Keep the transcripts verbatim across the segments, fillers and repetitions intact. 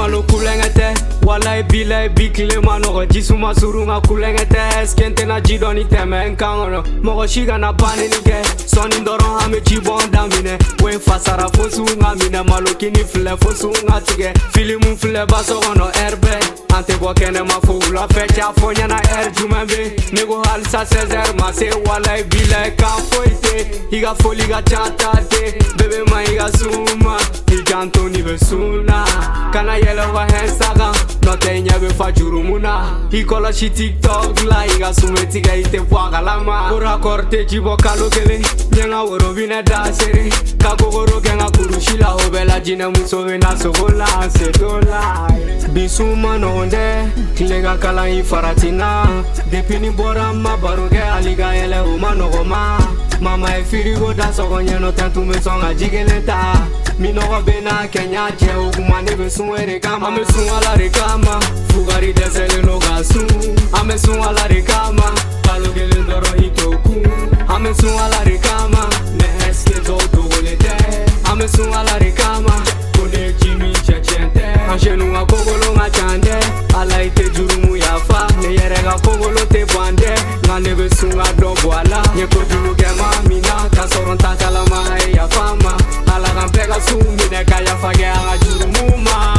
malo kulengete wala bila bikle mano jisuma surunga kulengete skente na jidoni teme nkangono mo shiga na bani nige soni ndoro ame jibon damine we fasara fosunga mine malo kini fle fosunga tige filimu fle basogono erbe ante bo kene ma fula fecha fonya na er jumambe nego hal sa sezer ma se wala bila ka foite iga foliga chantate bebe ma iga suma iganto ni besuna kana yelo wa hensaga no te nyabe fa jurumuna ikola shi tiktok la iga sumeti ga ite bwaga lama ora korte jibo kalo kele nyenga woro bina da sere ka gogoro genga kurushila obela jina muso na sogola se dola bisuma no onde kilega kala ifaratina depini bora mabaruge aliga ele umano goma mama e firigo da sogonye no tentu me songa jigeleta minogo bena kenya je ogumane be sunwere kama ame sunwala rekama fugari desele no gasu ame sunwala rekama palo gele ndoro hitoku ame sunwala rekama ne eske zo togolete ame sunwala rekama kone jimi chechente anjenu ngakogolo ngachande ala ite jurumu yafa ne yerega kogolo te bande ngane be sunga dobwala nyeko dulu gema mina kasoron takalama ya fama ala kampega sumine kaya fage anga jurumuma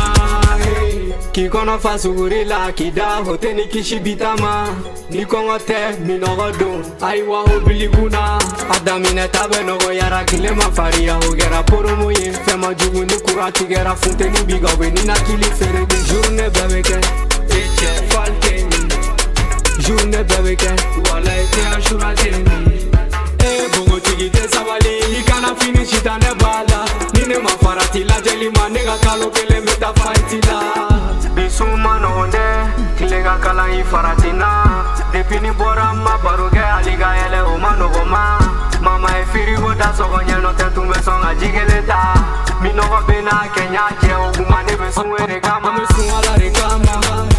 kikono fasugurila kida hoteni kishibitama nikongote minogodo aiwa hobiliguna adamine tabe nogo yara kile mafaria hogera poromoye fema jugu ni kurati gera funteni biga weni na kili ferege journée bebeke eche falkeni journée bebeke wala ete ashurateni e bongo tigite sabali ikana finish itane bala nine mafarati la jeli manega kalo kele meta fightila bisuma no onde kilega kala ifaratina depini bora mabaruge aliga ele umano goma mama e firigo da sogonye no tentu me songa jigeleta minogo bena kenya je ogumane be sunwere kama me sunwala rekama